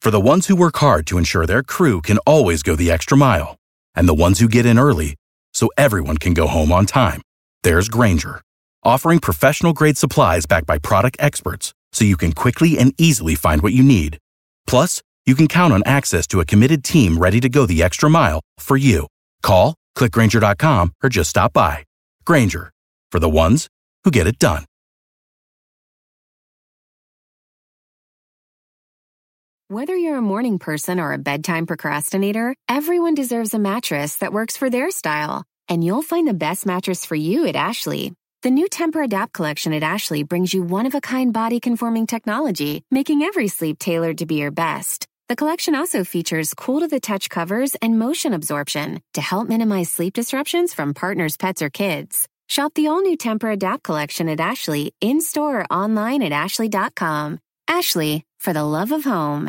For the ones who work hard to ensure their crew can always go the extra mile, and the ones who get in early so everyone can go home on time, there's Grainger, offering professional-grade supplies backed by product experts so you can quickly and easily find what you need. Plus, you can count on access to a committed team ready to go the extra mile for you. Call, click Grainger.com, or just stop by. Grainger, for the ones who get it done. Whether you're a morning person or a bedtime procrastinator, everyone deserves a mattress that works for their style. And you'll find the best mattress for you at Ashley. The new Tempur-Adapt collection at Ashley brings you one-of-a-kind body-conforming technology, making every sleep tailored to be your best. The collection also features cool-to-the-touch covers and motion absorption to help minimize sleep disruptions from partners, pets, or kids. Shop the all-new Tempur-Adapt collection at Ashley, in-store or online at ashley.com. Ashley, for the love of home.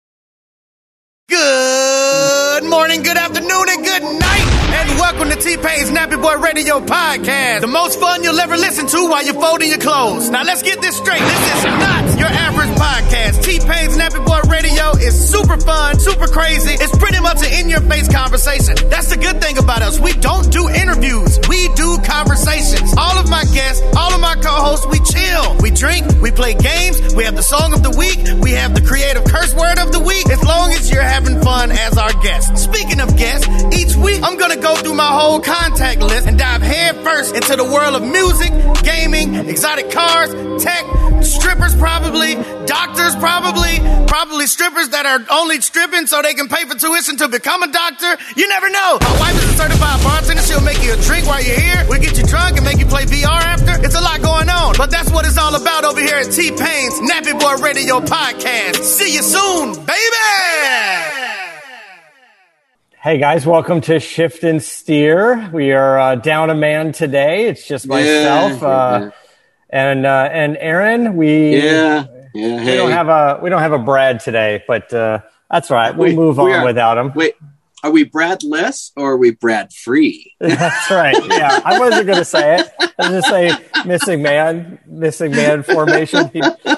Good morning, good afternoon, and good night. And welcome to T-Pain's Nappy Boy Radio Podcast. The most fun you'll ever listen to while you're folding your clothes. Now let's get this straight. This is not your average podcast. T-Pain's Nappy Boy Radio is super fun, super crazy. It's pretty much an in-your-face conversation. That's the good thing about us. We don't do interviews. We do conversations. All of my guests, all of my co-hosts, we chill. We drink, we play games. We have the song of the week. We have the creative curse word of the week. As long as you're having fun as our guest. Speaking of guests, each week I'm going to go through my whole contact list and dive head first into the world of music, gaming, exotic cars, tech, strippers probably, doctors probably strippers that are only stripping so they can pay for tuition to become a doctor. You never know. My wife is a certified bartender. She'll make you a drink while you're here. We'll get you drunk and make you play VR after. It's a lot going on. But that's what it's all about over here at T-Pain's Nappy Boy Radio Podcast. See you soon, baby! Hey guys, welcome to Shift and Steer. We are down a man today. It's just myself and Aaron. We don't have a Brad today, but that's all right. We'll move on without him. Wait, are we Brad less or are we Brad free? That's right. Yeah, I wasn't going to say it. I was going to say missing man formation.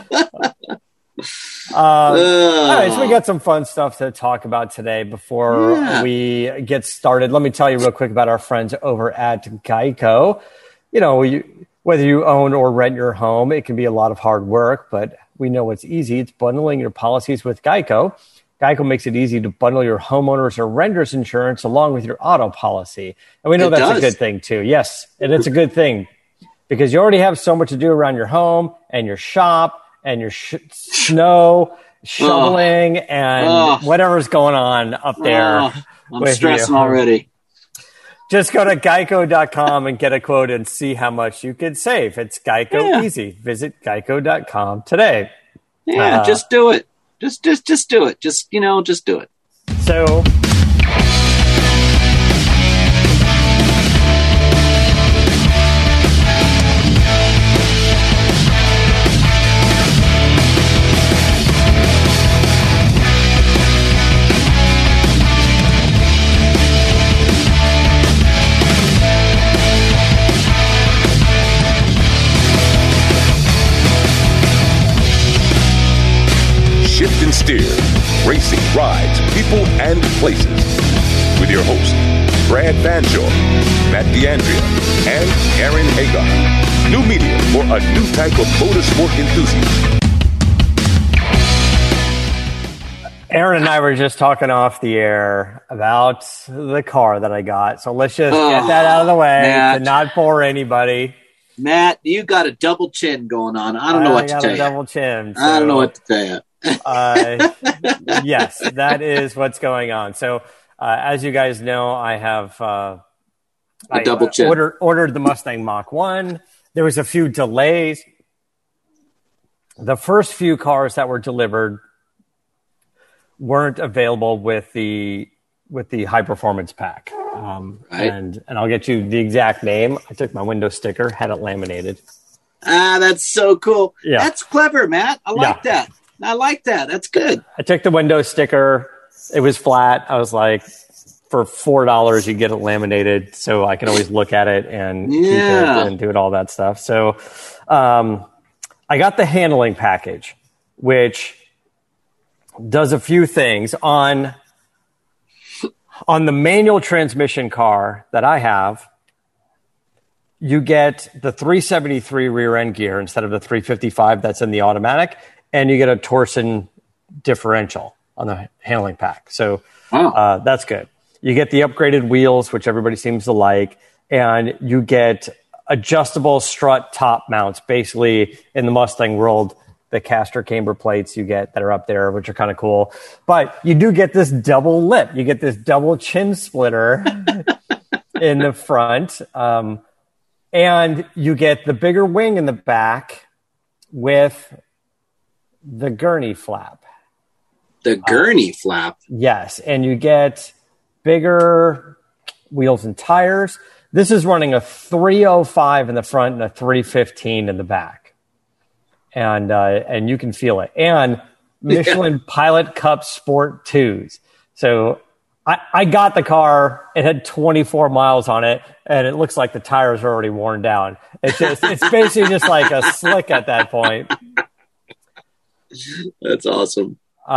All right, so we got some fun stuff to talk about today before we get started. Let me tell you real quick about our friends over at Geico. You know, whether you own or rent your home, it can be a lot of hard work, but we know it's easy. It's bundling your policies with Geico. Geico makes it easy to bundle your homeowners or renters insurance along with your auto policy. And we know that's a good thing too. Yes, and it's a good thing because you already have so much to do around your home and your shop and your snow shoveling and whatever's going on up there. I'm stressing already. Just go to geico.com and get a quote and see how much you could save. It's Geico easy. Visit geico.com today. Yeah, just do it. Just do it. Just do it. So Shift and Steer, racing, rides, people, and places. With your hosts, Brad Banjo, Matt D'Andrea, and Aaron Hagar. New media for a new type of motorsport enthusiast. Aaron and I were just talking off the air about the car that I got. So let's just get that out of the way to not bore anybody. Matt, you got a double chin going on. I don't know what to tell you. Double chin. So, I don't know what to tell you. Yes, that is what's going on. So, as you guys know, I have double chin. Ordered the Mustang Mach-1. There was a few delays. The first few cars that were delivered weren't available with the high performance pack. Right. And I'll get you the exact name. I took my window sticker, had it laminated. That's so cool. Yeah. That's clever, Matt. I like that. I like that. That's good. I took the window sticker. It was flat. I was like, for $4, you get it laminated, so I can always look at it and keep it and do all that stuff. So I got the handling package, which does a few things on the manual transmission car that I have. You get the 373 rear end gear instead of the 355 that's in the automatic, and you get a torsion differential on the handling pack. So that's good. You get the upgraded wheels, which everybody seems to like, and you get adjustable strut top mounts. Basically, in the Mustang world, the caster camber plates you get that are up there, which are kind of cool. But you do get this double lip. You get this double chin splitter in the front. And you get the bigger wing in the back with the gurney flap. The gurney flap? Yes. And you get bigger wheels and tires. This is running a 305 in the front and a 315 in the back. And you can feel it. And Michelin Pilot Cup Sport 2s. So I got the car. It had 24 miles on it, and it looks like the tires are already worn down. It's basically just like a slick at that point. That's awesome.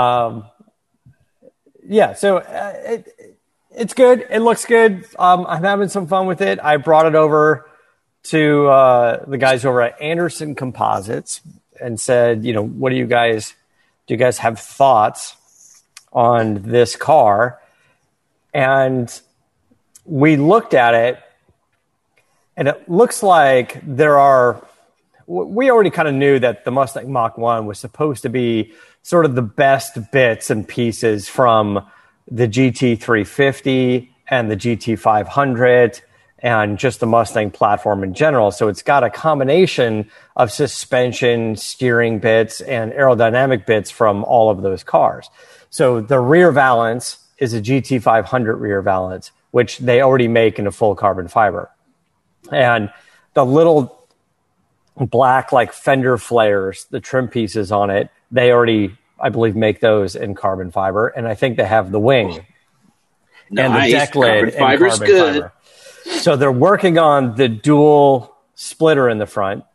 Yeah, so it's good. It looks good. I'm having some fun with it. I brought it over to the guys over at Anderson Composites and said, what do you guys have thoughts on this car? And we looked at it, and it looks like we already kind of knew that the Mustang Mach-1 was supposed to be sort of the best bits and pieces from the GT350 and the GT500 and just the Mustang platform in general. So it's got a combination of suspension, steering bits, and aerodynamic bits from all of those cars. So the rear valance is a GT500 rear valance, which they already make in a full carbon fiber. And the little black like fender flares, the trim pieces on it, they already, I believe, make those in carbon fiber. And I think they have the wing and the deck lid in carbon fiber. So they're working on the dual splitter in the front,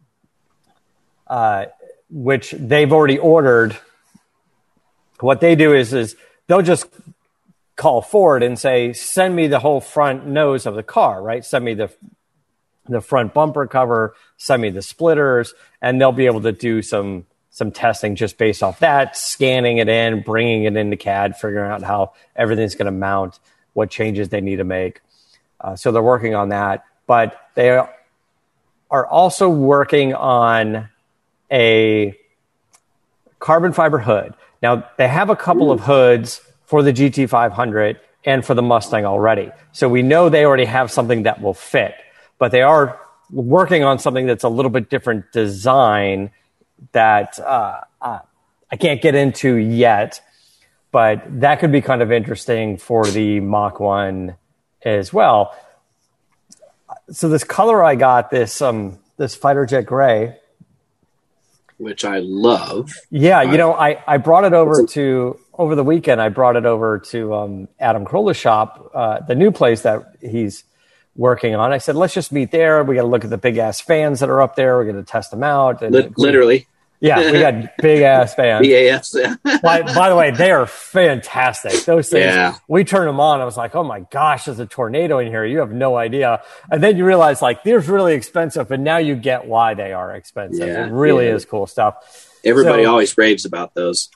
which they've already ordered. What they do is they'll just call Ford and say, send me the whole front nose of the car, right? Send me the front bumper cover, send me the splitters, and they'll be able to do some testing just based off that, scanning it in, bringing it into CAD, figuring out how everything's going to mount, what changes they need to make. So they're working on that. But they are also working on a carbon fiber hood. Now, they have a couple of hoods for the GT500 and for the Mustang already. So we know they already have something that will fit. But they are working on something that's a little bit different design that I can't get into yet. But that could be kind of interesting for the Mach-1 as well. So this color I got, this fighter jet gray, which I love. Yeah, I brought it over the weekend. I brought it over to Adam Carolla's shop, the new place that he's working on. I said, let's just meet there. We got to look at the big ass fans that are up there. We're going to test them out. And literally. Yeah, we got big ass fans. BAS. By the way, they are fantastic. Those things, we turned them on. I was like, oh my gosh, there's a tornado in here. You have no idea. And then you realize they're really expensive, and now you get why they are expensive. Yeah, it really is cool stuff. Everybody always raves about those.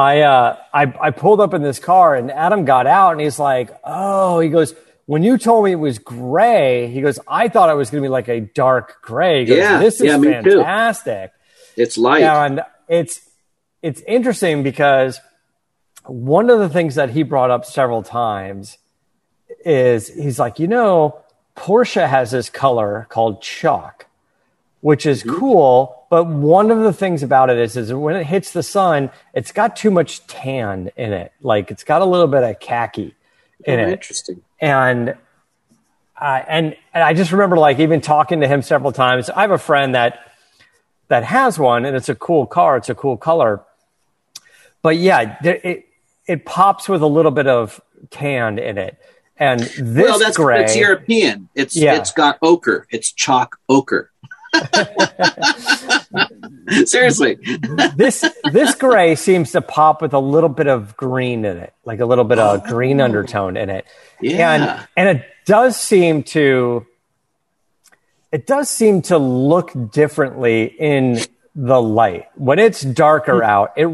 I pulled up in this car, and Adam got out, and he's like, oh, he goes, when you told me it was gray, he goes, I thought it was going to be like a dark gray. He goes, this is fantastic. It's light. And it's interesting because one of the things that he brought up several times is he's like, Porsche has this color called chalk, which is cool. But one of the things about it is when it hits the sun, it's got too much tan in it. Like it's got a little bit of khaki in it. Interesting. And I just remember even talking to him several times. I have a friend that has one, and it's a cool car. It's a cool color. But yeah, it pops with a little bit of tan in it. And this gray, it's European. It's got ochre. It's chalk ochre. Seriously. This gray seems to pop with a little bit of green in it, like a little bit of green undertone in it. Yeah. And it does seem to look differently in the light. When it's darker out, it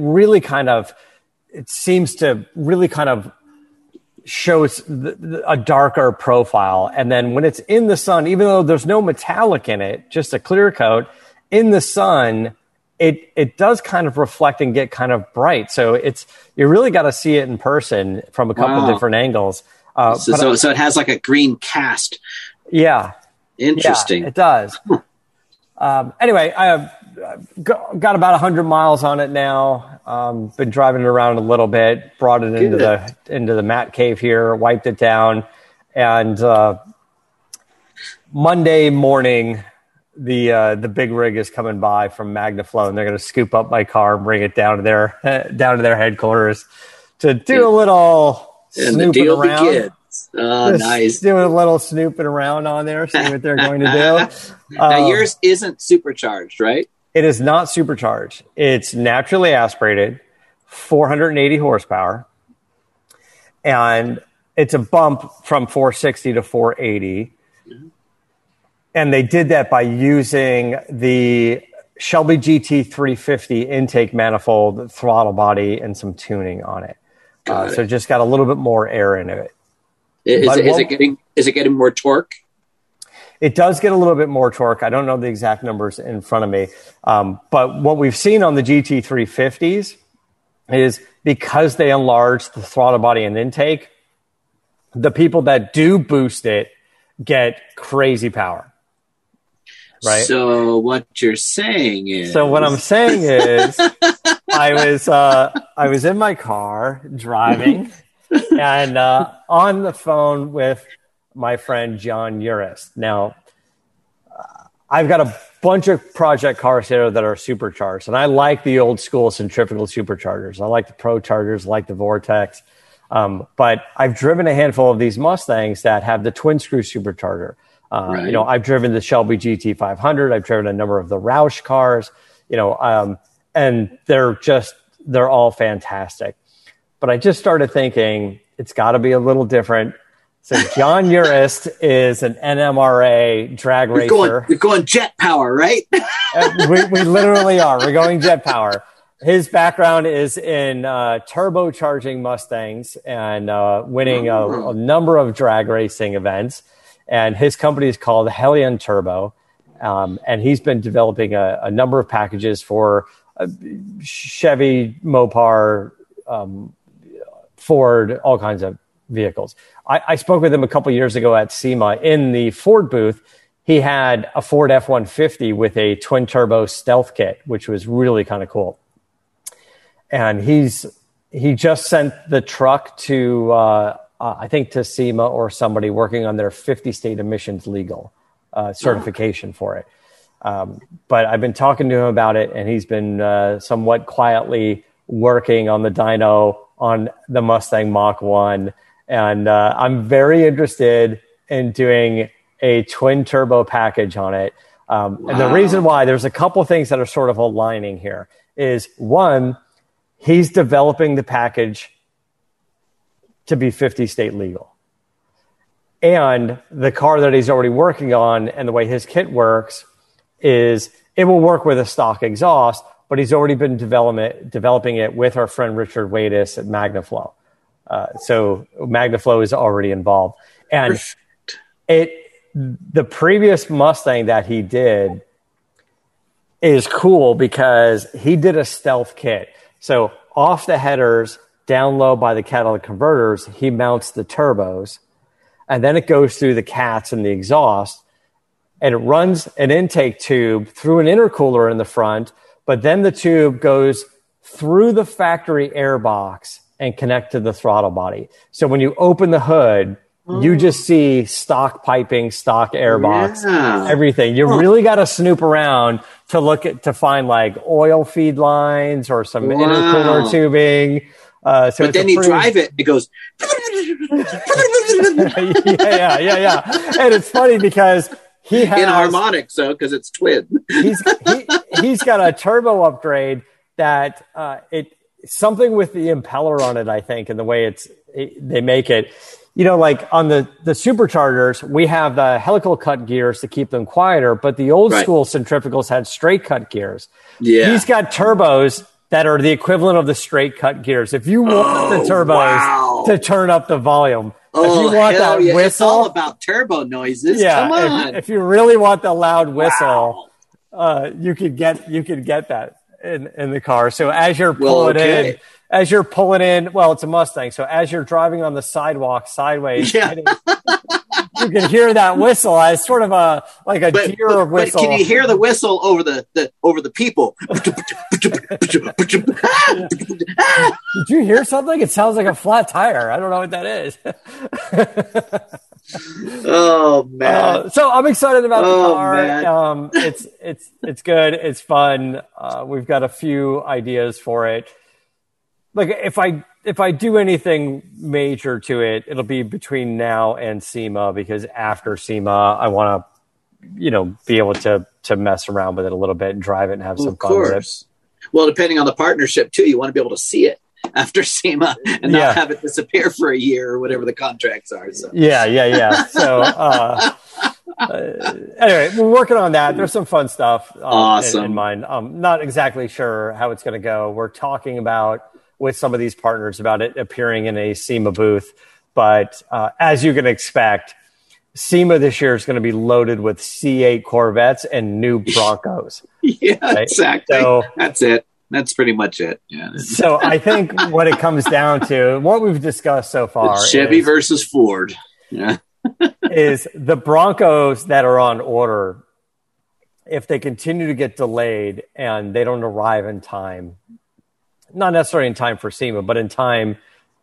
seems to really kind of shows a darker profile. And then when it's in the sun, even though there's no metallic in it, just a clear coat, in the sun, it does kind of reflect and get kind of bright. So you really got to see it in person from a couple of different angles. So it has like a green cast. Yeah. Interesting. Yeah, it does. Anyway, I got about 100 miles on it now. Been driving it around a little bit, brought it into the Matt cave here, wiped it down. And Monday morning, the big rig is coming by from MagnaFlow, and they're going to scoop up my car and bring it down to their headquarters to do a little snooping around. Begins. Nice. Doing a little snooping around on there, see what they're going to do. Now, yours isn't supercharged, right? It is not supercharged. It's naturally aspirated, 480 horsepower, and it's a bump from 460 to 480. And they did that by using the Shelby GT 350 intake manifold, throttle body, and some tuning on it. So just got a little bit more air in it. Is it getting more torque? It does get a little bit more torque. I don't know the exact numbers in front of me. But what we've seen on the GT 350s is because they enlarge the throttle body and intake, the people that do boost it get crazy power. Right. So what you're saying is... So what I'm saying is I was in my car driving and on the phone with my friend John Urist. Now, I've got a bunch of project cars here that are supercharged, and I like the old school centrifugal superchargers. I like the Pro Chargers, I like the Vortex. But I've driven a handful of these Mustangs that have the twin screw supercharger. Right. You know, I've driven the Shelby GT 500. I've driven a number of the Roush cars, and they're all fantastic. But I just started thinking it's got to be a little different. So John Urist is an NMRA drag racer. You're going jet power, right? we literally are. We're going jet power. His background is in turbocharging Mustangs and winning a number of drag racing events. And his company is called Hellion Turbo. And he's been developing a number of packages for Chevy, Mopar, Ford, all kinds of vehicles. I spoke with him a couple years ago at SEMA in the Ford booth. He had a Ford F-150 with a twin turbo stealth kit, which was really kind of cool. And he just sent the truck to, I think to SEMA or somebody working on their 50 state emissions legal certification for it. But I've been talking to him about it, and he's been somewhat quietly working on the dyno on the Mustang Mach-1. And I'm very interested in doing a twin turbo package on it. And the reason why, there's a couple things that are sort of aligning here is, one, he's developing the package to be 50 state legal. And the car that he's already working on and the way his kit works is it will work with a stock exhaust, but he's already been developing it with our friend Richard Wadis at MagnaFlow. So MagnaFlow is already involved. And the previous Mustang that he did is cool because he did a stealth kit. So off the headers, down low by the catalytic converters, he mounts the turbos, and then it goes through the cats and the exhaust, and it runs an intake tube through an intercooler in the front, but then the tube goes through the factory air box and connect to the throttle body. So when you open the hood, you just see stock piping, stock airbox, everything. You really got to snoop around to find like oil feed lines or some intercooler tubing. But then you drive it, it goes. yeah. And it's funny because He has in harmonic, so because it's twin. he's got a turbo upgrade that something with the impeller on it, I think, and the way they make it. Like on the superchargers, we have the helical cut gears to keep them quieter, but the old school centrifugals had straight cut gears. Yeah. He's got turbos that are the equivalent of the straight cut gears. If you want the turbos to turn up the volume, if you want that whistle, it's all about turbo noises. Yeah, come on. If you really want the loud whistle, you could get that in the car. So as you're pulling in, well, it's a Mustang. So as you're driving on the sidewalk sideways, you can hear that whistle as sort of a deer whistle. But can you hear the whistle over the people? Did you hear something? It sounds like a flat tire. I don't know what that is. Oh man! So I'm excited about the car. It's good. It's fun. We've got a few ideas for it. Like if I do anything major to it, it'll be between now and SEMA, because after SEMA, I want to, be able to mess around with it a little bit and drive it and have some fun with it. Well, depending on the partnership too, you want to be able to see it after SEMA and not have it disappear for a year or whatever the contracts are. So. Yeah. So anyway, we're working on that. There's some fun stuff in mind. I'm not exactly sure how it's going to go. We're talking about with some of these partners about it appearing in a SEMA booth. But as you can expect, SEMA this year is going to be loaded with C8 Corvettes and new Broncos. Exactly. So, that's it. That's pretty much it. Yeah. So I think what it comes down to, what we've discussed so far, it's Chevy versus Ford. Yeah. is the Broncos that are on order, if they continue to get delayed and they don't arrive in time, not necessarily in time for SEMA, but in time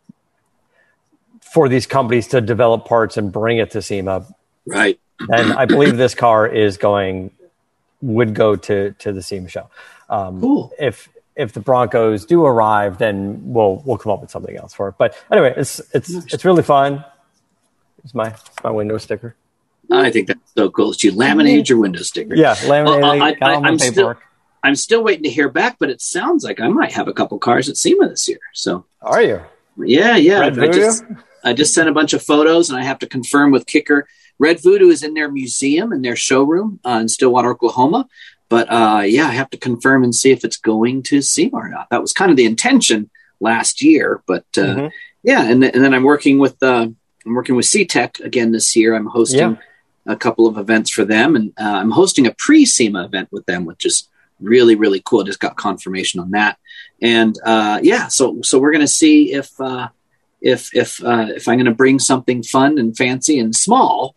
for these companies to develop parts and bring it to SEMA. Right. And I believe this car would go to the SEMA show. Cool. If the Broncos do arrive, then we'll come up with something else for it. But anyway, it's really fun. It's my window sticker. I think that's so cool. Did you laminate your window sticker? Yeah, laminate. I'm still waiting to hear back, but it sounds like I might have a couple cars at SEMA this year. So are you? Yeah. I just sent a bunch of photos, and I have to confirm with Kicker. Red Voodoo is in their museum, in their showroom in Stillwater, Oklahoma. But I have to confirm and see if it's going to SEMA or not. That was kind of the intention last year, but and then I'm working with C-Tech again this year. I'm hosting a couple of events for them, and I'm hosting a pre-SEMA event with them, which is really, really cool. I just got confirmation on that, and so we're going to see if I'm going to bring something fun and fancy and small,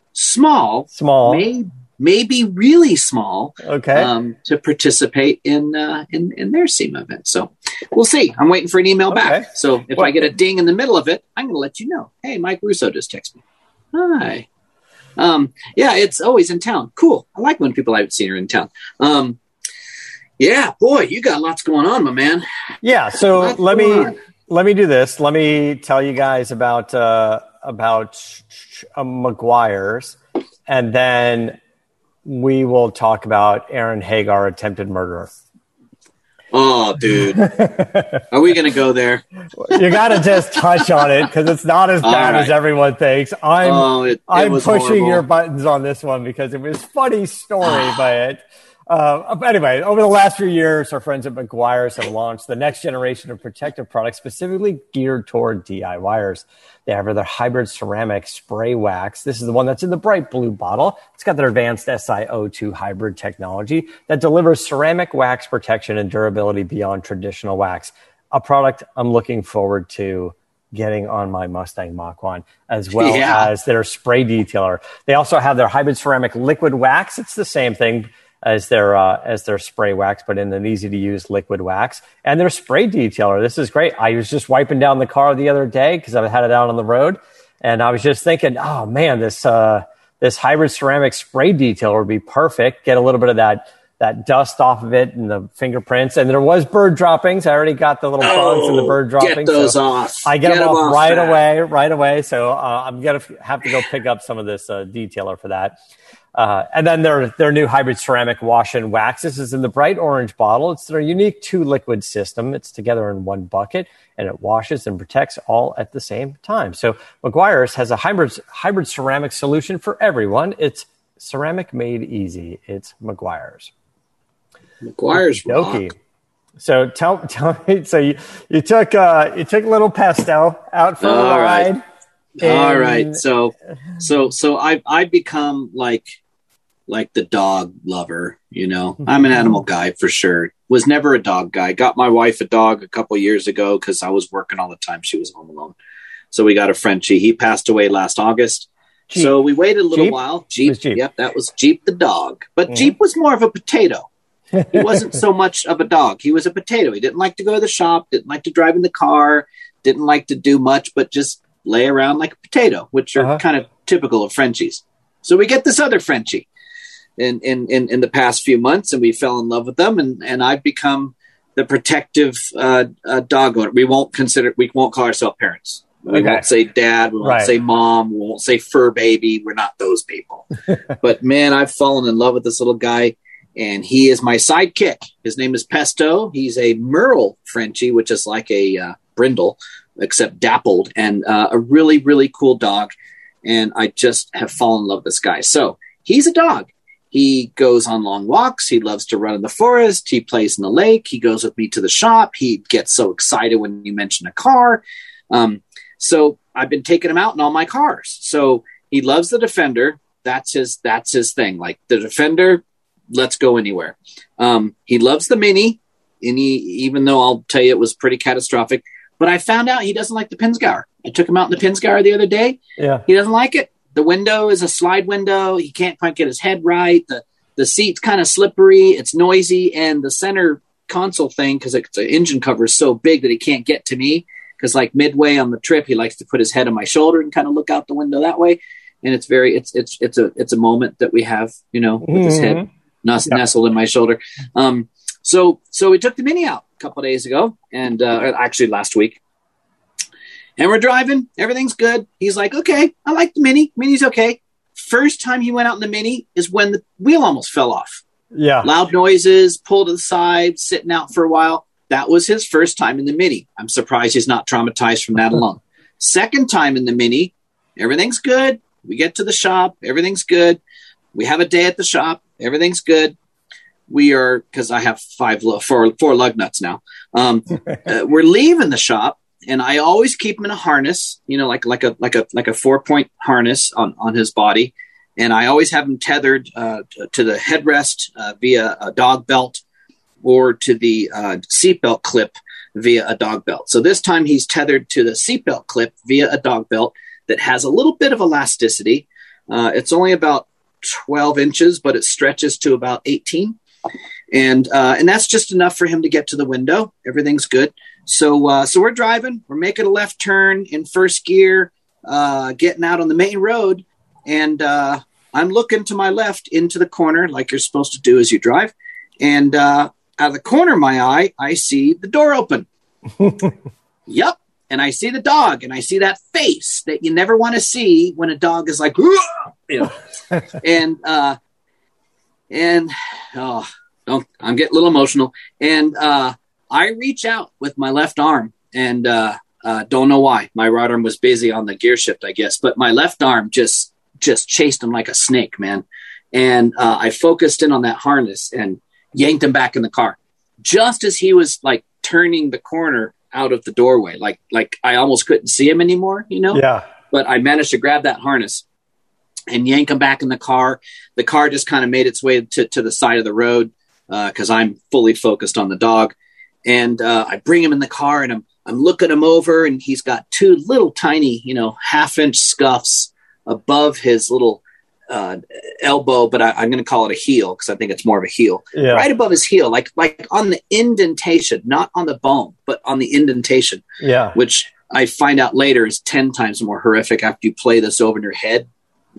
maybe really small, to participate in their SEMA event. So we'll see. I'm waiting for an email back. So if I get a ding in the middle of it, I'm going to let you know. Hey, Mike Russo just texted me. Hi. It's always in town. Cool. I like when people I haven't seen are in town. Boy, you got lots going on, my man. Yeah. So let me do this. Let me tell you guys about Meguiar's, and then we will talk about Aaron Hagar, attempted murderer. Oh, dude. Are we going to go there? You got to just touch on it because it's not as bad as everyone thinks. I'm pushing horrible. Your buttons on this one because it was a funny story, but anyway, over the last few years, our friends at Meguiar's have launched the next generation of protective products specifically geared toward DIYers. They have their hybrid ceramic spray wax. This is the one that's in the bright blue bottle. It's got their advanced SiO2 hybrid technology that delivers ceramic wax protection and durability beyond traditional wax. A product I'm looking forward to getting on my Mustang Mach-1, as well as their spray detailer. They also have their hybrid ceramic liquid wax. It's the same thing as their spray wax, but in an easy-to-use liquid wax. And their spray detailer, this is great. I was just wiping down the car the other day because I had it out on the road, and I was just thinking, oh man, this hybrid ceramic spray detailer would be perfect. Get a little bit of that dust off of it and the fingerprints. And there was bird droppings. I already got the little bugs and the bird droppings. Get those off. I get them off right away. So I'm going to have to go pick up some of this detailer for that. And then their new hybrid ceramic wash and wax. This is in the bright orange bottle. It's their unique 2-liquid system. It's together in one bucket, and it washes and protects all at the same time. So Meguiar's has a hybrid ceramic solution for everyone. It's ceramic made easy. It's Meguiar's. Meguiar's rock. So tell me. So you took little Pesto out for a ride. All right. So I've become like the dog lover, you know. I'm an animal guy for sure. Was never a dog guy. Got my wife a dog a couple years ago because I was working all the time. She was home alone. So we got a Frenchie. He passed away last August. Jeep. So we waited a little while. Jeep. Yep, that was Jeep the dog. But Jeep was more of a potato. He wasn't so much of a dog. He was a potato. He didn't like to go to the shop, didn't like to drive in the car, didn't like to do much, but just lay around like a potato, which are kind of typical of Frenchies. So we get this other Frenchie in the past few months, and we fell in love with them, and I've become the protective dog owner. We won't call ourselves parents. We won't say dad. We won't say mom. We won't say fur baby. We're not those people. But man, I've fallen in love with this little guy, and he is my sidekick. His name is Pesto. He's a Merle Frenchie, which is like a brindle, except dappled, and a really, really cool dog. And I just have fallen in love with this guy. So he's a dog. He goes on long walks. He loves to run in the forest. He plays in the lake. He goes with me to the shop. He gets so excited when you mention a car. So I've been taking him out in all my cars. So he loves the Defender. That's his thing. Like the Defender, let's go anywhere. He loves the Mini, and even though I'll tell you it was pretty catastrophic, but I found out he doesn't like the Pinzgauer. I took him out in the Pinzgauer the other day. Yeah. He doesn't like it. The window is a slide window. He can't quite get his head right. The seat's kind of slippery. It's noisy. And the center console thing, because the engine cover is so big that he can't get to me. Because like midway on the trip, he likes to put his head on my shoulder and kind of look out the window that way. And it's a moment that we have, you know, with his head nestled in my shoulder. So we took the Mini out a couple of days ago, and actually last week. And we're driving. Everything's good. He's like, okay, I like the Mini. Mini's okay. First time he went out in the Mini is when the wheel almost fell off. Yeah. Loud noises, pulled to the side, sitting out for a while. That was his first time in the Mini. I'm surprised he's not traumatized from that alone. Second time in the Mini, everything's good. We get to the shop. Everything's good. We have a day at the shop. Everything's good. We are, because I have four lug nuts now. We're leaving the shop, and I always keep him in a harness, you know, like a 4-point harness on his body, and I always have him tethered to the headrest via a dog belt, or to the seatbelt clip via a dog belt. So this time he's tethered to the seatbelt clip via a dog belt that has a little bit of elasticity. It's only about 12 inches, but it stretches to about 18. And that's just enough for him to get to the window. Everything's good. So we're driving. We're making a left turn in first gear, getting out on the main road. And I'm looking to my left into the corner like you're supposed to do as you drive. And out of the corner of my eye, I see the door open. Yep. And I see the dog, and I see that face that you never want to see when a dog is like, you know. I'm getting a little emotional. And I reach out with my left arm, and don't know why. My right arm was busy on the gear shift, I guess. But my left arm just chased him like a snake, man. And I focused in on that harness and yanked him back in the car. Just as he was like turning the corner out of the doorway, like I almost couldn't see him anymore, you know? Yeah. But I managed to grab that harness and yank him back in the car. The car just kind of made its way to the side of the road because I'm fully focused on the dog. And I bring him in the car, and I'm looking him over, and he's got two little tiny, you know, 1/2-inch scuffs above his little elbow, but I'm going to call it a heel because I think it's more of a heel. Yeah. Right above his heel, like on the indentation, not on the bone, but on the indentation. Yeah. Which I find out later is 10 times more horrific after you play this over in your head. Like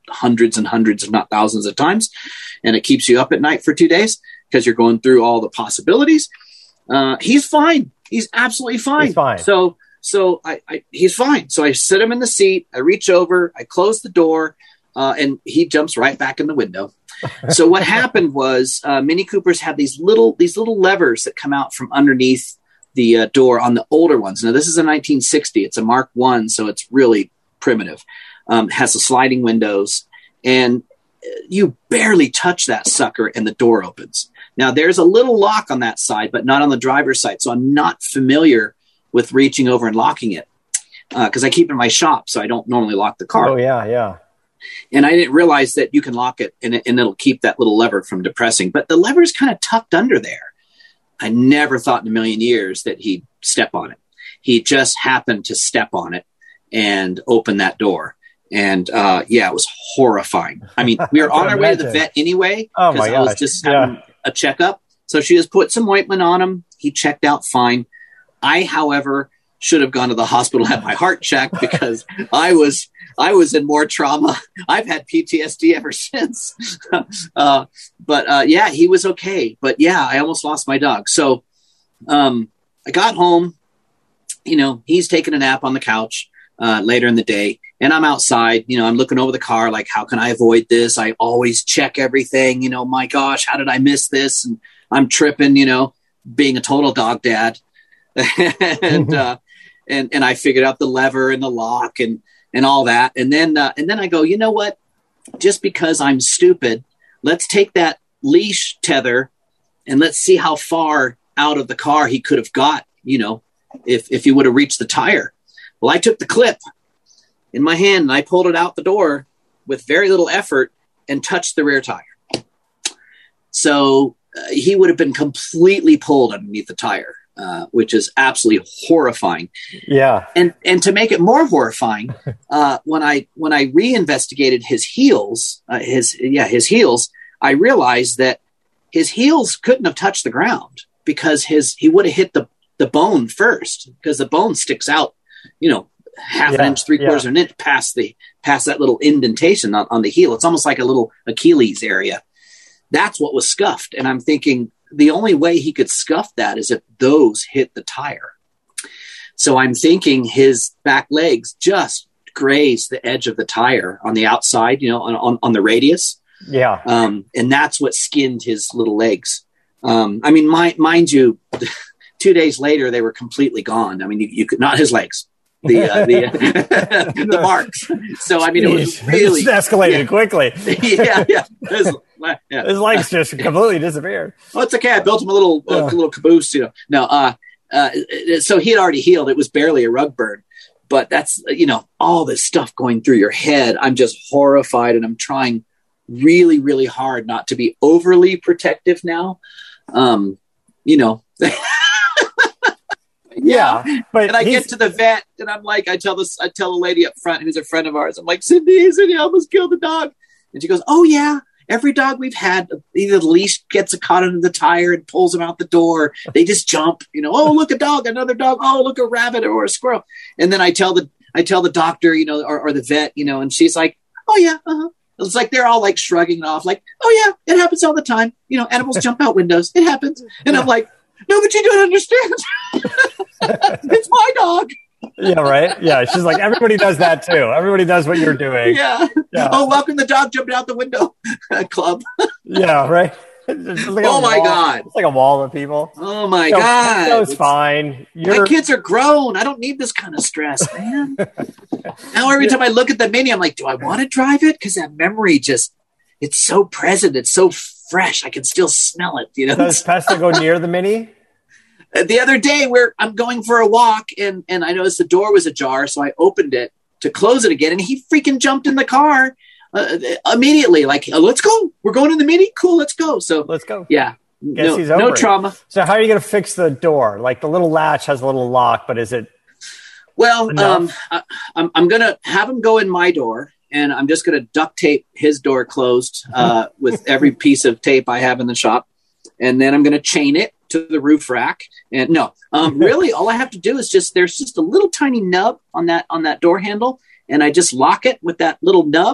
hundreds and hundreds, if not thousands of times. And it keeps you up at night for 2 days because you're going through all the possibilities. He's fine. He's absolutely fine. He's fine. So he's fine. So I sit him in the seat. I reach over. I close the door, and he jumps right back in the window. So what happened was Mini Coopers have these little levers that come out from underneath the door on the older ones. Now, this is a 1960. It's a Mark I, so it's really primitive. Has the sliding windows, and you barely touch that sucker, and the door opens. Now, there's a little lock on that side, but not on the driver's side, so I'm not familiar with reaching over and locking it because I keep it in my shop, so I don't normally lock the car. Oh, yeah. And I didn't realize that you can lock it and it'll keep that little lever from depressing. But the lever is kind of tucked under there. I never thought in a million years that he'd step on it. He just happened to step on it and open that door. And it was horrifying. I mean, we were on our way to the vet anyway because I was just having a checkup. So she just put some ointment on him. He checked out fine. I, however, should have gone to the hospital and had my heart checked because I was in more trauma. I've had PTSD ever since. But he was okay. But I almost lost my dog. So I got home, he's taking a nap on the couch later in the day. And I'm outside, I'm looking over the car, like, how can I avoid this? I always check everything, my gosh, how did I miss this? And I'm tripping, being a total dog dad. And I figured out the lever and the lock and all that. And then I go, you know what? Just because I'm stupid, let's take that leash tether and let's see how far out of the car he could have got, if he would have reached the tire. Well, I took the clip in my hand and I pulled it out the door with very little effort and touched the rear tire. So he would have been completely pulled underneath the tire. Which is absolutely horrifying. Yeah. And to make it more horrifying, when I reinvestigated his heels, his heels, I realized that his heels couldn't have touched the ground because he would have hit the bone first because the bone sticks out, half an inch, 3/4 of an inch past that little indentation on the heel. It's almost like a little Achilles area. That's what was scuffed. And I'm thinking, the only way he could scuff that is if those hit the tire. So I'm thinking his back legs just grazed the edge of the tire on the outside, on the radius. Yeah. And that's what skinned his little legs. I mean, mind you, 2 days later, they were completely gone. I mean, you could not his legs, the marks. So, I mean, it was really it escalated quickly. His legs just completely disappeared. Well, it's okay. I built him a little caboose, No, so he had already healed. It was barely a rug burn, but that's, all this stuff going through your head. I'm just horrified and I'm trying really, really hard not to be overly protective now. But and I get to the vet and I'm like, I tell a lady up front who's a friend of ours, I'm like, Cindy, I almost killed a dog. And she goes, oh yeah, every dog we've had, either the leash gets caught under the tire and pulls them out the door. They just jump, oh, look, a dog, another dog. Oh, look, a rabbit or a squirrel. And then I tell the doctor, or the vet, and she's like, oh yeah. Uh-huh. It's like, they're all like shrugging it off like, oh yeah, it happens all the time. Animals jump out windows. It happens. And I'm like, no, but you don't understand. It's my dog. Yeah, right. Yeah, she's like, everybody does that too. Everybody does what you're doing. Yeah. Oh, welcome the dog jumping out the window club. Yeah, right. Like my God. It's like a wall of people. Oh my God. That was fine. My kids are grown. I don't need this kind of stress, man. Now every time I look at the Mini, I'm like, do I want to drive it? Because that memory it's so present. It's so fresh. I can still smell it. Does Pesta go near the Mini? The other day I'm going for a walk and I noticed the door was ajar. So I opened it to close it again. And he freaking jumped in the car immediately. Like, let's go. We're going in the Mini. Cool. Let's go. So let's go. Yeah. Guess he's over no it. Trauma. So how are you going to fix the door? Like the little latch has a little lock, but is it? Well, I'm going to have him go in my door and I'm just going to duct tape his door closed with every piece of tape I have in the shop. And then I'm going to chain it to the roof rack. And really all I have to do is there's just a little tiny nub on that door handle. And I just lock it with that little nub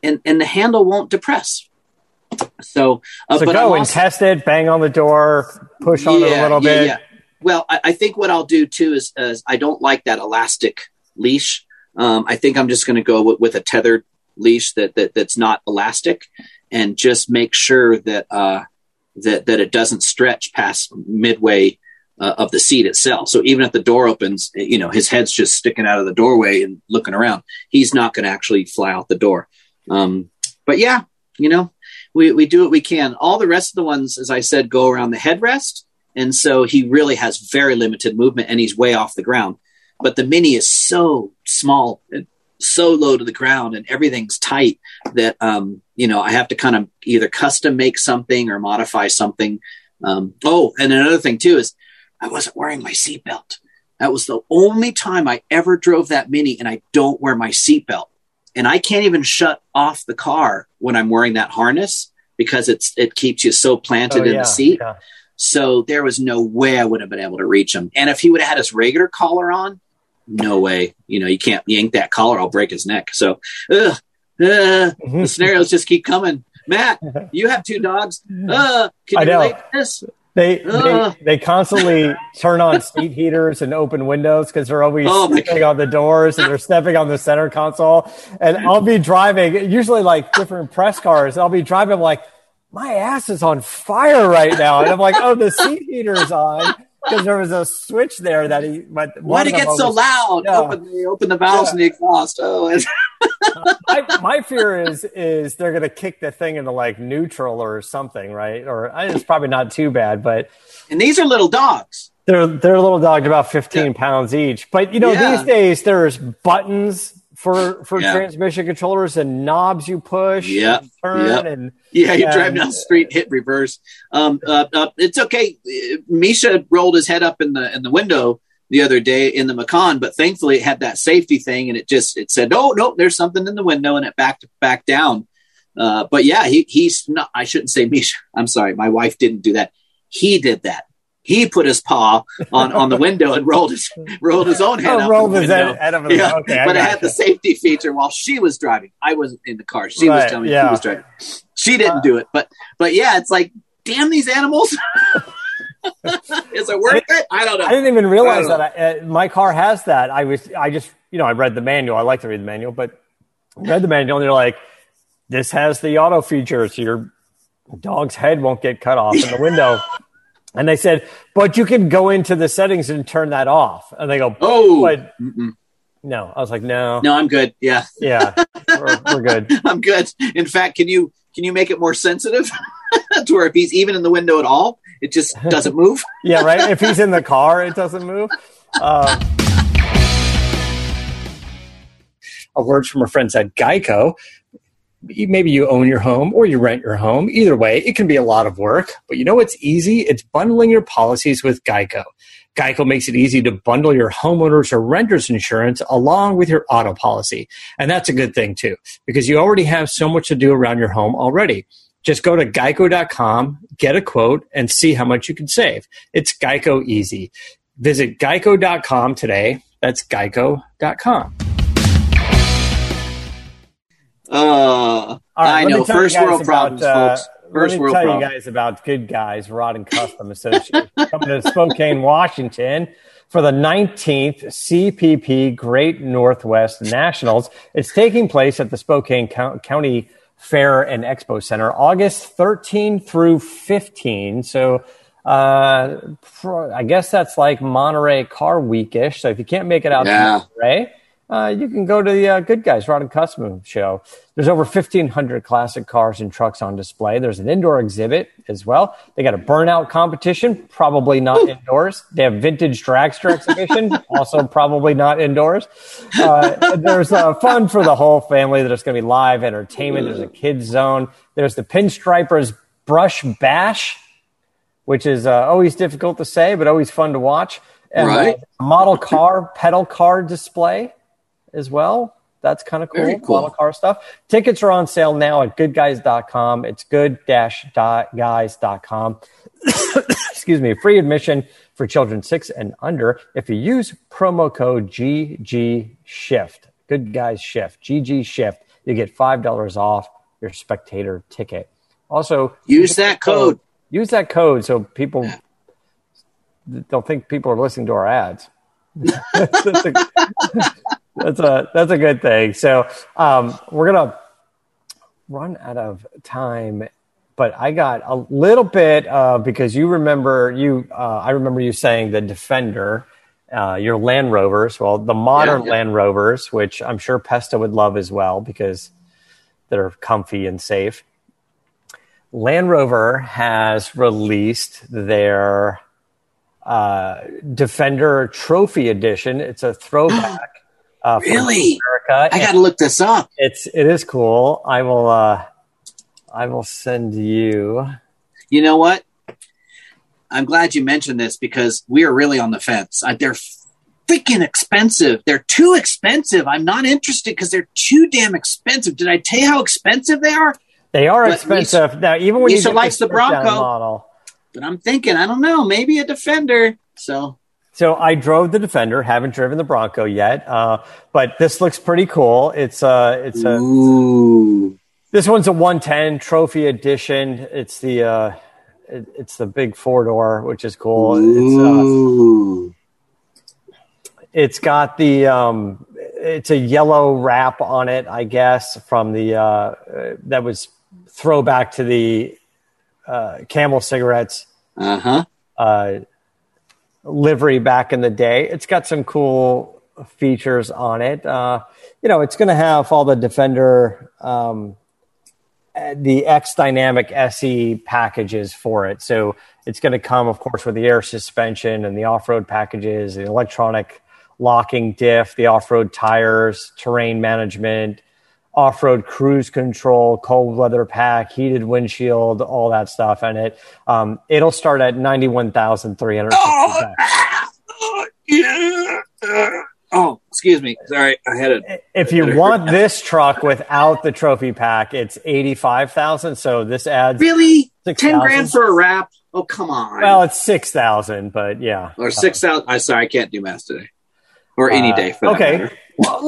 and the handle won't depress. So but go and test it, bang on the door, push on it a little bit. Yeah. Well, I think what I'll do too is I don't like that elastic leash. I think I'm just going to go with a tethered leash that's not elastic, and just make sure that it doesn't stretch past midway of the seat itself. So even if the door opens, his head's just sticking out of the doorway and looking around, he's not going to actually fly out the door. But yeah, we do what we can. All the rest of the ones, as I said, go around the headrest. And so he really has very limited movement, and he's way off the ground. But the Mini is so small and so low to the ground, and everything's tight that, I have to kind of either custom make something or modify something. And another thing too is I wasn't wearing my seatbelt. That was the only time I ever drove that Mini, and I don't wear my seatbelt. And I can't even shut off the car when I'm wearing that harness because it keeps you so planted in the seat. Yeah. So there was no way I would have been able to reach him. And if he would have had his regular collar on, no way. You can't yank that collar. I'll break his neck. So the scenarios just keep coming. Matt, you have 2 dogs. Can you relate to this? They constantly turn on seat heaters and open windows because they're always stepping on the doors and they're stepping on the center console. And I'll be driving, usually like different press cars. I'll be driving like, my ass is on fire right now. And I'm like, the seat heater's on because there was a switch there that he. Why'd it get so loud? Yeah. Open the valves and the exhaust. My fear is they're going to kick the thing into like neutral or something, right? Or it's probably not too bad, but. And these are little dogs. They're little dogs, about 15 pounds each. But these days there's buttons for transmission controllers and knobs you push, and turn, and you drive down the street, hit reverse. It's okay. Misha rolled his head up in the window the other day in the Macan, but thankfully it had that safety thing, and it said, "Oh no, there's something in the window," and it backed back down. But yeah, he's not. I shouldn't say Misha. I'm sorry, my wife didn't do that. He did that. He put his paw on the window and rolled his own head up the window. Okay, but it had the safety feature while she was driving. I wasn't in the car. She was telling me she was driving. She didn't do it. But yeah, it's like, damn these animals. Is it worth it? I don't know. I didn't even realize that my car has that. I read the manual. I like to read the manual, but I read the manual and they're like, this has the auto feature, so your dog's head won't get cut off in the window. And they said, but you can go into the settings and turn that off. And they go, but no. I was like, no, I'm good. Yeah. Yeah. We're good. I'm good. In fact, can you make it more sensitive to where if he's even in the window at all, it just doesn't move? Yeah. Right. If he's in the car, it doesn't move. A word from our friends at Geico. Maybe you own your home or you rent your home. Either way, it can be a lot of work. But it's easy. It's bundling your policies with Geico. Geico makes it easy to bundle your homeowners or renters insurance along with your auto policy. And that's a good thing, too, because you already have so much to do around your home already. Just go to geico.com, get a quote, and see how much you can save. It's Geico easy. Visit geico.com today. That's geico.com. I know. First world problems, folks. Let me tell you guys about Good Guys Rod and Custom Associates coming to Spokane, Washington for the 19th CPP Great Northwest Nationals. It's taking place at the Spokane County Fair and Expo Center, August 13 through 15. So I guess that's like Monterey Car Weekish. So if you can't make it out to Monterey, you can go to the Good Guys Rod and Custom show. There's over 1,500 classic cars and trucks on display. There's an indoor exhibit as well. They got a burnout competition, probably not indoors. They have vintage dragster exhibition, also probably not indoors. There's fun for the whole family. There's going to be live entertainment. There's a kids zone. There's the Pinstripers Brush Bash, which is always difficult to say, but always fun to watch. And model car, pedal car display as well. That's kind of cool. Very cool. Model car stuff. Tickets are on sale now at goodguys.com. It's good-guys.com. Excuse me. Free admission for children 6 and under if you use promo code GGShift. Good Guys Shift. GG Shift. you get $5 off your spectator ticket. Also, use that code. Use that code so people don't think people are listening to our ads. that's a good thing. So we're gonna run out of time, but I got a little bit because I remember you saying the Defender, your Land Rovers. Well, the modern Land Rovers, which I'm sure Pesta would love as well because they're comfy and safe. Land Rover has released their Defender Trophy Edition. It's a throwback. Really? America. I got to look this up. It is cool. I will send you. You know what? I'm glad you mentioned this because we are really on the fence. They're freaking expensive. They're too expensive. I'm not interested because they're too damn expensive. Did I tell you how expensive they are? They are expensive. Now, even when Lisa you likes the Bronco model. But I'm thinking, I don't know, maybe a Defender. So I drove the Defender. Haven't driven the Bronco yet, but this looks pretty cool. Ooh. This one's a 110 Trophy Edition. It's the big 4-door, which is cool. Ooh. It's got the it's a yellow wrap on it, I guess, from the that was throwback to the Camel cigarettes livery back in the day. It's got some cool features on it. It's going to have all the Defender, the X Dynamic SE packages for it. So it's going to come, of course, with the air suspension and the off-road packages, the electronic locking diff, the off-road tires, terrain management, off-road cruise control, cold weather pack, heated windshield, all that stuff. And it'll start at $91,360. Oh, excuse me. Sorry, I had it. If you want this truck without the trophy pack, it's $85,000. So this adds really $10,000 for a wrap. Oh, come on. Well, it's $6,000, but yeah, or $6,000. I'm sorry, I can't do math today, or any day for that matter. Well,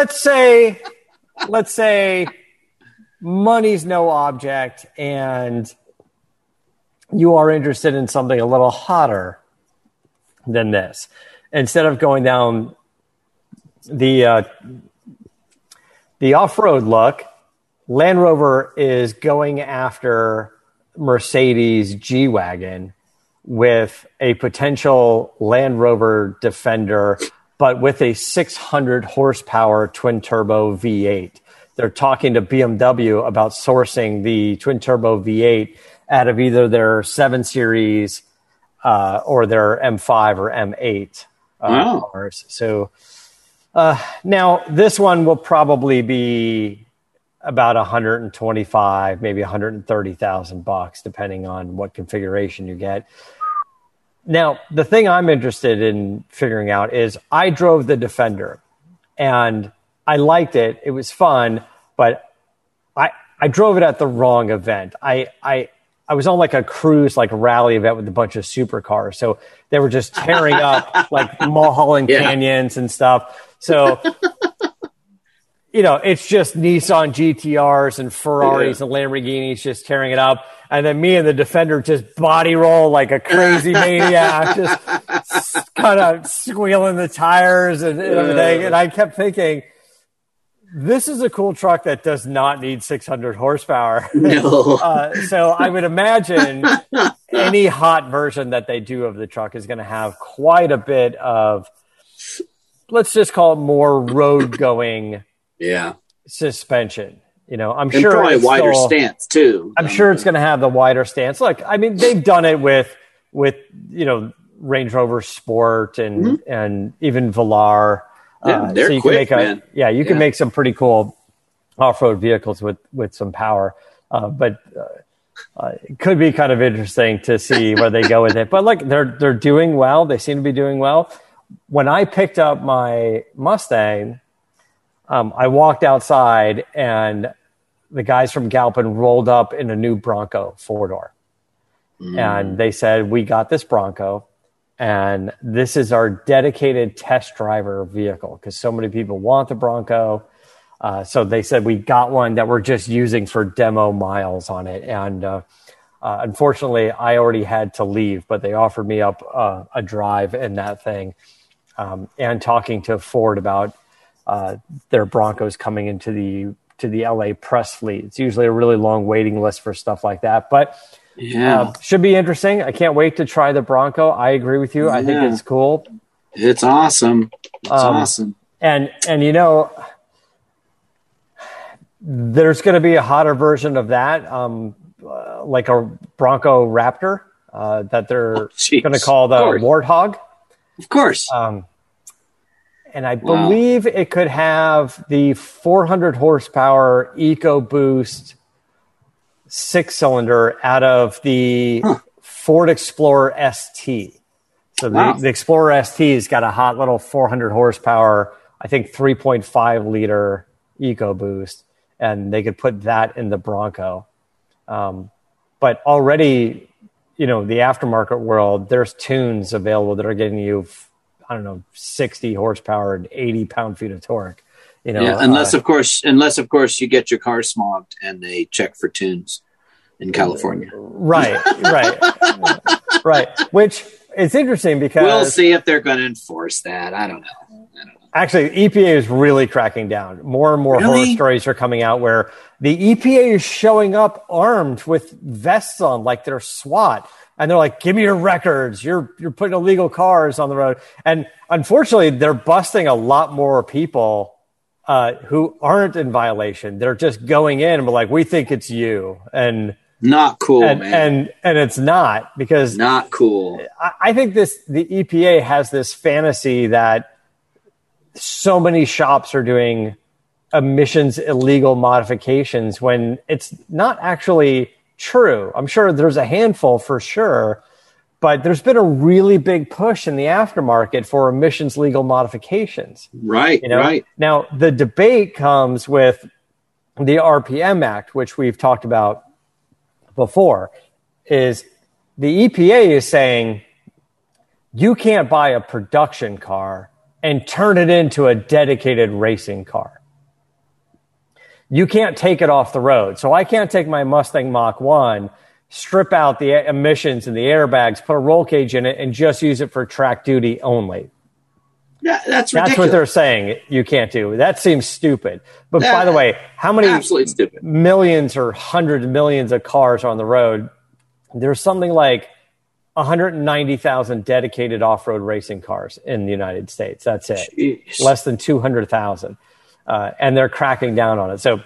let's say money's no object, and you are interested in something a little hotter than this. Instead of going down the off-road look, Land Rover is going after Mercedes G-Wagon with a potential Land Rover Defender, but with a 600 horsepower twin turbo V8. They're talking to BMW about sourcing the twin turbo V8 out of either their 7 Series or their M5 or M8 cars. So now this one will probably be about $125,000, maybe $130,000, depending on what configuration you get. Now, the thing I'm interested in figuring out is I drove the Defender and I liked it. It was fun, but I drove it at the wrong event. I was on like a cruise, like a rally event with a bunch of supercars. So they were just tearing up like Mulholland Canyons and stuff. So, it's just Nissan GTRs and Ferraris and Lamborghinis just tearing it up. And then me and the Defender just body roll like a crazy maniac, just kind of squealing the tires and everything. And I kept thinking, this is a cool truck that does not need 600 horsepower. No. So I would imagine any hot version that they do of the truck is going to have quite a bit of, let's just call it more road going suspension. I'm sure probably wider stance too. I'm sure it's going to have the wider stance. Look, I mean, they've done it with Range Rover Sport and even Velar. They're so quick, man. You can make some pretty cool off-road vehicles with some power. But it could be kind of interesting to see where they go with it. But look, they're doing well. They seem to be doing well. When I picked up my Mustang, I walked outside and the guys from Galpin rolled up in a new Bronco 4-door. And they said, we got this Bronco and this is our dedicated test driver vehicle because so many people want the Bronco. So they said we got one that we're just using for demo miles on it. And unfortunately, I already had to leave, but they offered me up a drive in that thing. And talking to Ford about their Broncos coming into the LA press fleet. It's usually a really long waiting list for stuff like that, but should be interesting. I can't wait to try the Bronco. I agree with you. Yeah. I think it's cool. It's awesome. It's awesome. And there's going to be a hotter version of that, like a Bronco Raptor that they're going to call the Warthog. Of course. And I believe it could have the 400 horsepower EcoBoost 6-cylinder out of the Ford Explorer ST. So the Explorer ST has got a hot little 400 horsepower, I think 3.5 liter EcoBoost, and they could put that in the Bronco. But already, the aftermarket world, there's tunes available that are getting you, 60 horsepower and 80 pound-feet of torque. Unless of course you get your car smogged and they check for tunes in California. Right. Which is interesting because we'll see if they're going to enforce that. I don't know. Actually, EPA is really cracking down. More and more horror stories are coming out where the EPA is showing up armed with vests on, like they're SWAT. And they're like, give me your records. You're putting illegal cars on the road. And unfortunately, they're busting a lot more people who aren't in violation. They're just going in and be like, we think it's you. And not cool, man. And it's not, because not cool. I think the EPA has this fantasy that so many shops are doing emissions illegal modifications when it's not actually true. I'm sure there's a handful for sure, but there's been a really big push in the aftermarket for emissions legal modifications. Right, right. Now, the debate comes with the RPM Act, which we've talked about before, is the EPA is saying you can't buy a production car and turn it into a dedicated racing car. You can't take it off the road. So I can't take my Mustang Mach-1, strip out the emissions and the airbags, put a roll cage in it, and just use it for track duty only. Yeah, that's ridiculous. That's what they're saying you can't do. That seems stupid. But by the way, how many millions or hundreds of millions of cars are on the road? There's something like 190,000 dedicated off-road racing cars in the United States. That's it. Jeez. Less than 200,000. And they're cracking down on it. So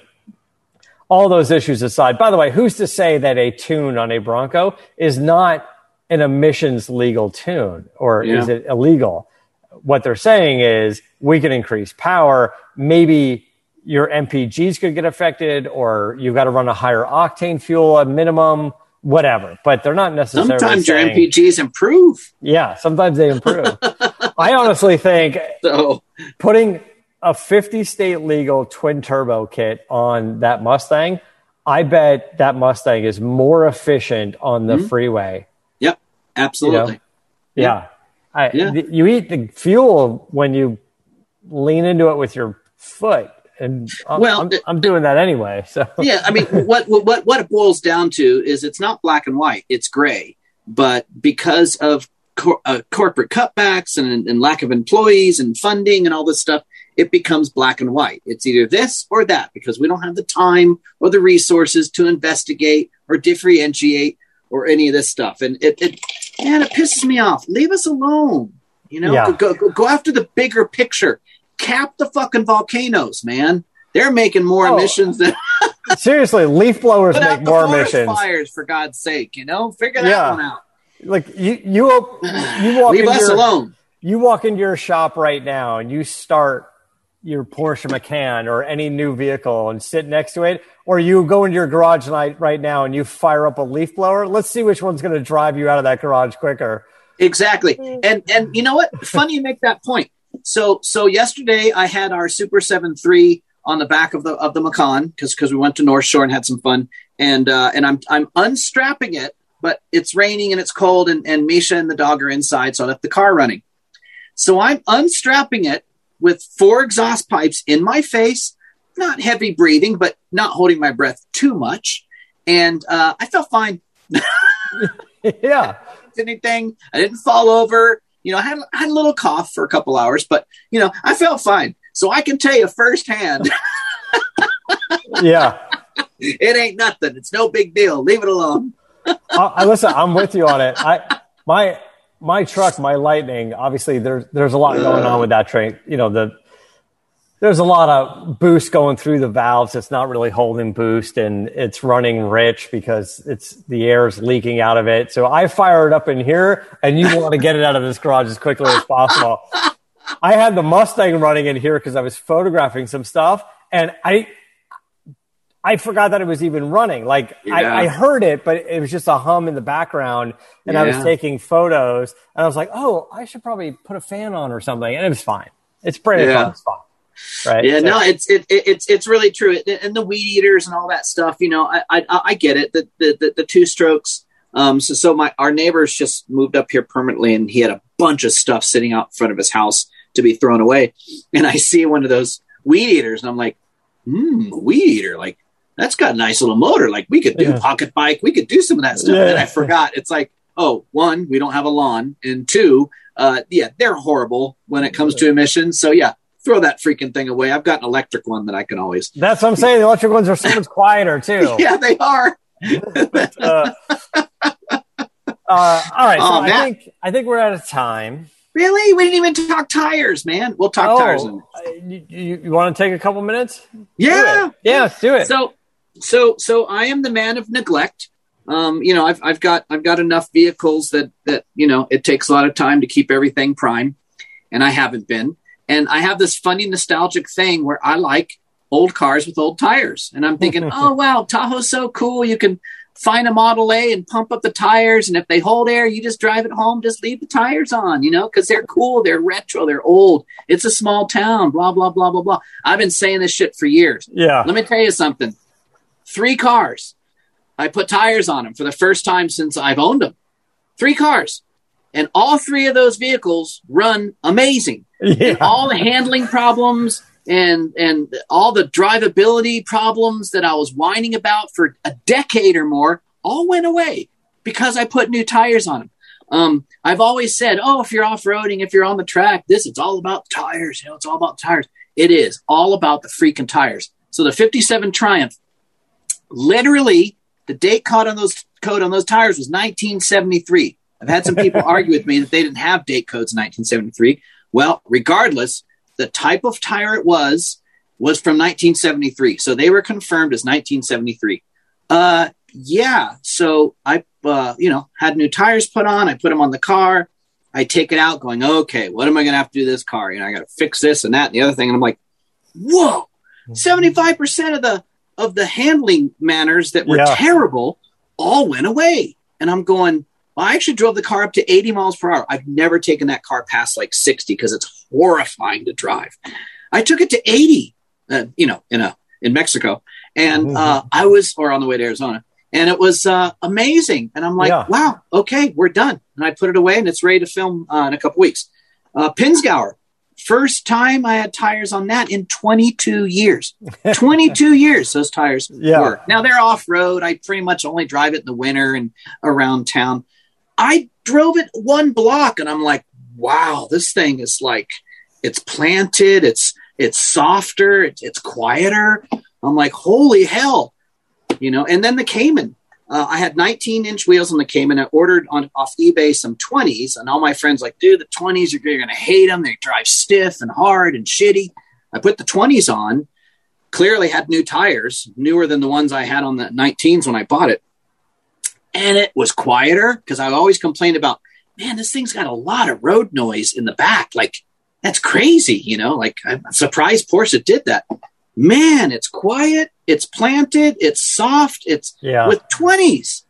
all those issues aside, by the way, who's to say that a tune on a Bronco is not an emissions legal tune, or is it illegal? What they're saying is we can increase power. Maybe your MPGs could get affected, or you've got to run a higher octane fuel, a minimum, whatever. But they're not necessarily sometimes saying, your MPGs improve. Yeah, sometimes they improve. I honestly think putting a 50-state legal twin-turbo kit on that Mustang, I bet that Mustang is more efficient on the freeway. Yep, absolutely. Yeah. You eat the fuel when you lean into it with your foot, and I'm doing that anyway. So yeah, I mean, what it boils down to is it's not black and white; it's gray. But because of corporate cutbacks and lack of employees and funding and all this stuff, it becomes black and white. It's either this or that, because we don't have the time or the resources to investigate or differentiate or any of this stuff. And it pisses me off. Leave us alone. Go after the bigger picture. Cap the fucking volcanoes, man. They're making more emissions than seriously. Leaf blowers make more emissions. Fires, for God's sake, figure that one out. Like you walk leave us alone. You walk into your shop right now and you start your Porsche Macan or any new vehicle and sit next to it, or you go into your garage right now and you fire up a leaf blower. Let's see which one's going to drive you out of that garage quicker. Exactly. And you know what? Funny you make that point. So yesterday I had our Super 7.3 on the back of the Macan because we went to North Shore and had some fun. And I'm unstrapping it, but it's raining and it's cold and Misha and the dog are inside. So I left the car running. So I'm unstrapping it with 4 exhaust pipes in my face, not heavy breathing, but not holding my breath too much. And I felt fine. Yeah. Anything. I didn't fall over. I had a little cough for a couple hours, but, I felt fine. So I can tell you firsthand. Yeah. It ain't nothing. It's no big deal. Leave it alone. Listen, I'm with you on it. My truck, my Lightning, obviously there's a lot going on with that train. There's a lot of boost going through the valves. It's not really holding boost, and it's running rich because the air is leaking out of it. So I fire it up in here, and you want to get it out of this garage as quickly as possible. I had the Mustang running in here because I was photographing some stuff, and I forgot that it was even running. Like I heard it, but it was just a hum in the background, and I was taking photos, and I was like, "Oh, I should probably put a fan on or something," and it was fine. It's pretty fun. It's fine. Right. Yeah, so. No, it's really true. And the weed eaters and all that stuff, I get it. The two strokes. So our neighbors just moved up here permanently, and he had a bunch of stuff sitting out in front of his house to be thrown away. And I see one of those weed eaters, and I'm like, weed eater, like that's got a nice little motor. Like we could do pocket bike, we could do some of that stuff. And I forgot. It's like, oh, one, we don't have a lawn, and two, they're horrible when it comes to emissions. So throw that freaking thing away. I've got an electric one that I can always. That's what I'm saying. The electric ones are so much quieter too. Yeah, they are. But, all right. So I think we're out of time. Really? We didn't even talk tires, man. We'll talk tires. You want to take a couple minutes? Yeah. Let's do it. So I am the man of neglect. I've got enough vehicles that it takes a lot of time to keep everything prime, and I haven't been. And I have this funny nostalgic thing where I like old cars with old tires. And I'm thinking, oh, wow, Tahoe's so cool. You can find a Model A and pump up the tires. And if they hold air, you just drive it home, just leave the tires on, because they're cool. They're retro. They're old. It's a small town, blah, blah, blah, blah, blah. I've been saying this shit for years. Yeah. Let me tell you something. 3 cars. I put tires on them for the first time since I've owned them. 3 cars. And all 3 of those vehicles run amazing. Yeah. And all the handling problems and all the drivability problems that I was whining about for a decade or more all went away because I put new tires on them. I've always said, if you're off-roading, if you're on the track, it's all about the tires. It's all about the tires. It is all about the freaking tires. So the 57 Triumph, literally the date code on those tires was 1973. I've had some people argue with me that they didn't have date codes in 1973. Well, regardless, the type of tire it was from 1973. So they were confirmed as 1973. So I, had new tires put on. I put them on the car. I take it out going, okay, what am I going to have to do to this car? I got to fix this and that and the other thing. And I'm like, whoa, 75% of the handling manners that were terrible all went away. And I'm going, well, I actually drove the car up to 80 miles per hour. I've never taken that car past like 60 because it's horrifying to drive. I took it to 80, in Mexico, and I was, or on the way to Arizona, and it was amazing. And I'm like, wow, okay, we're done. And I put it away, and it's ready to film in a couple weeks. Pinzgauer, first time I had tires on that in 22 years. 22 years those tires were. Now they're off-road. I pretty much only drive it in the winter and around town. I drove it 1 block and I'm like, wow, this thing is like, it's planted. It's softer. It's quieter. I'm like, holy hell, and then the Cayman, I had 19-inch wheels on the Cayman. I ordered off eBay some 20s, and all my friends like, dude, the 20s, you're going to hate them. They drive stiff and hard and shitty. I put the 20s on, clearly had new tires, newer than the ones I had on the 19s when I bought it. And it was quieter because I always complained about, man, this thing's got a lot of road noise in the back. Like, that's crazy, like I'm surprised Porsche did that. Man, it's quiet. It's planted. It's soft. It's with 20s.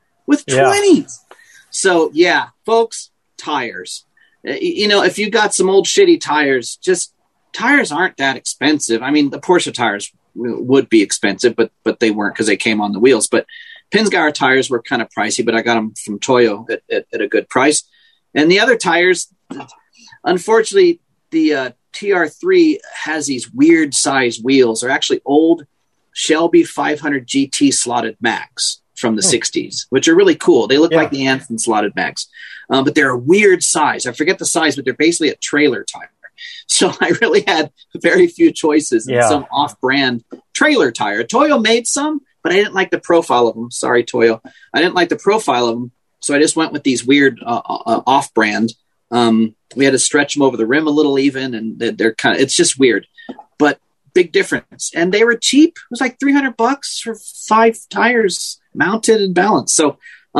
So, folks, tires. If you got some old shitty tires, tires aren't that expensive. I mean, the Porsche tires would be expensive, but they weren't because they came on the wheels. But Pinzgauer tires were kind of pricey, but I got them from Toyo at a good price. And the other tires, unfortunately, the TR3 has these weird size wheels. They're actually old Shelby 500 GT slotted Max from the 60s, which are really cool. They look like the Anson slotted Max, but they're a weird size. I forget the size, but they're basically a trailer tire. So I really had very few choices in some off-brand trailer tire. Toyo made some, but I didn't like the profile of them. Sorry, Toyo. I didn't like the profile of them, so I just went with these weird off-brand. We had to stretch them over the rim a little even, and they're kind of, it's just weird, but big difference. And they were cheap. It was like $300 for 5 tires mounted and balanced. So,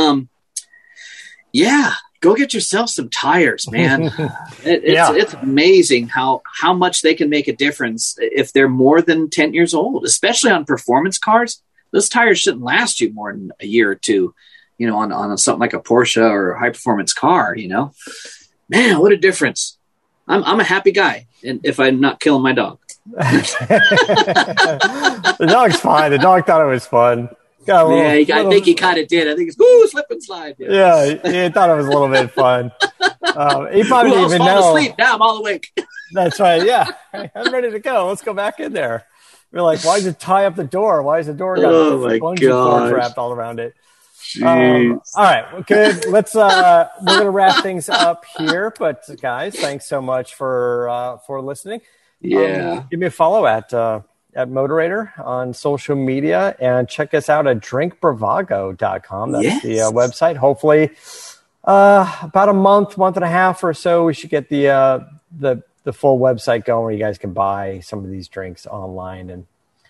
go get yourself some tires, man. It's amazing how much they can make a difference if they're more than 10 years old, especially on performance cars. Those tires shouldn't last you more than a year or two, on something like a Porsche or a high performance car, Man, what a difference. I'm a happy guy, and if I'm not killing my dog. The dog's fine. The dog thought it was fun. I think he kind of did. I think it's slip and slide. Yeah, he thought it was a little bit fun. He probably didn't even know. Asleep. Now I'm all awake. That's right. Yeah, I'm ready to go. Let's go back in there. We're like, why did you tie up the door? Why is the door got bungee cords wrapped all around it? All right, well, good. Let's we're gonna wrap things up here. But guys, thanks so much for listening. Yeah, give me a follow at Moderator on social media, and check us out at drinkbravago.com. That's the website. Hopefully, about a month and a half or so, we should get the full website going where you guys can buy some of these drinks online and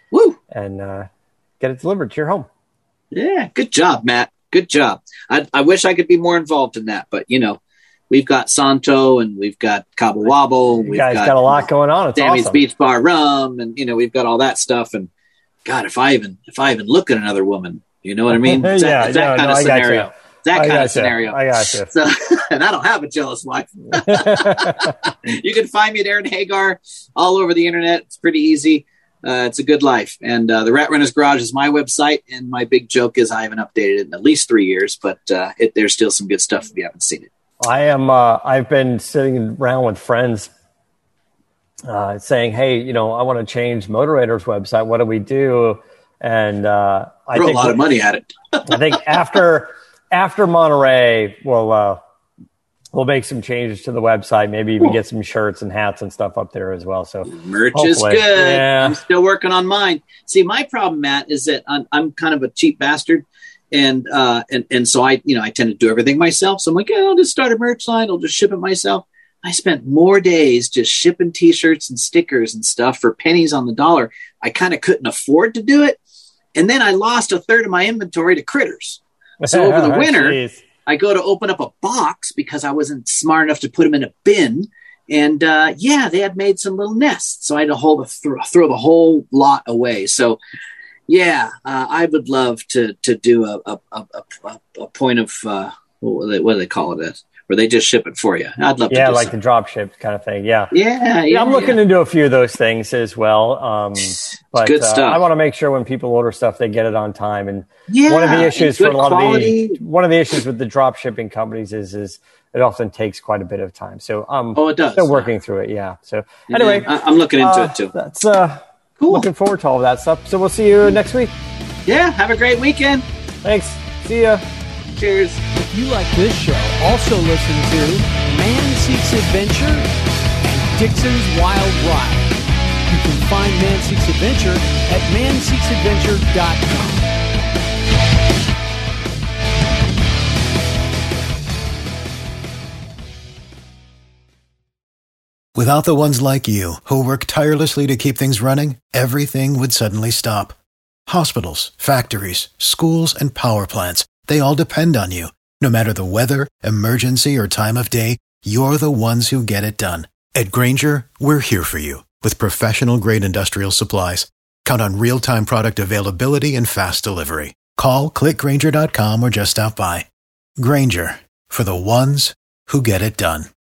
get it delivered to your home. Yeah, good job, Matt. Good job. I wish I could be more involved in that, but we've got Santo and we've got Cabo Wabo. You guys got a lot going on. It's Sammy's awesome. Beach Bar Rum, and we've got all that stuff. And God, if I even look at another woman, you know what I mean? It's that kind of scenario. That kind of scenario. I got you. So, and I don't have a jealous wife. You can find me at Aaron Hagar all over the internet. It's pretty easy. It's a good life. And the Rat Runner's Garage is my website. And my big joke is I haven't updated it in at least 3 years, but there's still some good stuff if you haven't seen it. I've been sitting around with friends saying, hey, I want to change Moderator's website. What do we do? And I throw a lot of money at it. I think after Monterey, we'll make some changes to the website. Maybe even get some shirts and hats and stuff up there as well. So merch is good. Yeah. I'm still working on mine. See, my problem, Matt, is that I'm kind of a cheap bastard. And so I tend to do everything myself. So I'm like, I'll just start a merch line. I'll just ship it myself. I spent more days just shipping T-shirts and stickers and stuff for pennies on the dollar. I kind of couldn't afford to do it. And then I lost a third of my inventory to critters. So over the winter, I go to open up a box because I wasn't smart enough to put them in a bin. And they had made some little nests. So I had to throw the whole lot away. So I would love to do a point of what do they call it? Where they just ship it for you. I'd love to. Yeah, like the drop ship kind of thing. Yeah. Yeah. I'm looking into a few of those things as well. But good stuff. I want to make sure when people order stuff, they get it on time. And one of the issues for one of the issues with the drop shipping companies is it often takes quite a bit of time. So it does. Still working through it. Yeah. So anyway, I'm looking into it too. That's cool. Looking forward to all of that stuff. So we'll see you next week. Yeah. Have a great weekend. Thanks. See ya. Cheers. If you like this show, also listen to Man Seeks Adventure and Dixon's Wild Ride. You can find Man Seeks Adventure at manseeksadventure.com. Without the ones like you, who work tirelessly to keep things running, everything would suddenly stop. Hospitals, factories, schools, and power plants, they all depend on you. No matter the weather, emergency, or time of day, you're the ones who get it done. At Grainger, we're here for you with professional-grade industrial supplies. Count on real-time product availability and fast delivery. Call, click Grainger.com, or just stop by. Grainger, for the ones who get it done.